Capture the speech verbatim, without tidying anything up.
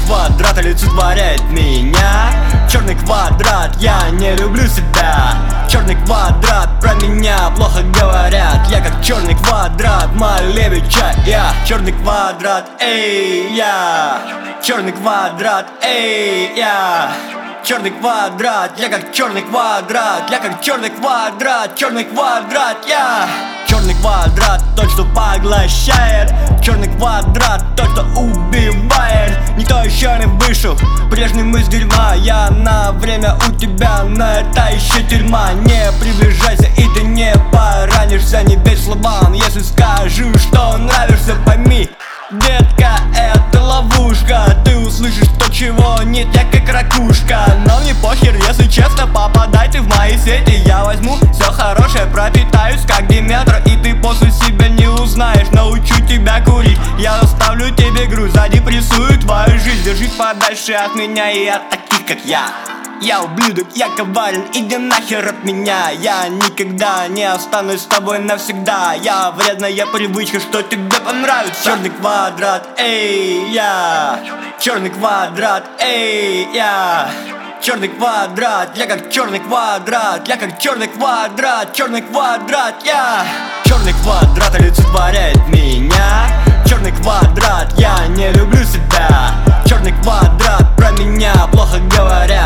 квадрат олицетворяет меня. Черный квадрат, я не люблю себя. Черный квадрат, про меня плохо говорят. Я как черный квадрат Малевича. Я черный квадрат, эй, я черный квадрат, эй, я черный квадрат, я как черный квадрат, я как черный квадрат, черный квадрат, я черный квадрат, тот, что поглощает. Черный квадрат, тот, что убивает. Никто еще не вышел прежним из дерьма. Я на время у тебя, но это еще тюрьма. Не приближайся, и ты не поранишься. Не верь словам, если скажу, что нравишься, пойми, детка, это ловушка. Ты услышишь то, чего нет, я как ракушка. Но мне похер, если честно, попадай ты в мои сети. Я возьму все хорошее, пропитаюсь как Диметр, и ты после себя не узнаешь. Научу тебя курить, я оставлю тебе груз, задепрессую твою жизнь. Держись подальше от меня и от таких, как я. Я ублюдок, я коварен, иди нахер от меня. Я никогда не останусь с тобой навсегда. Я вредная привычка, что тебе понравится. Черный квадрат, эй, я черный квадрат, эй, я черный квадрат, я как черный квадрат, я как черный квадрат, черный квадрат, я черный квадрат олицетворяет меня. Черный квадрат, я не люблю себя. Черный квадрат, про меня плохо говорят.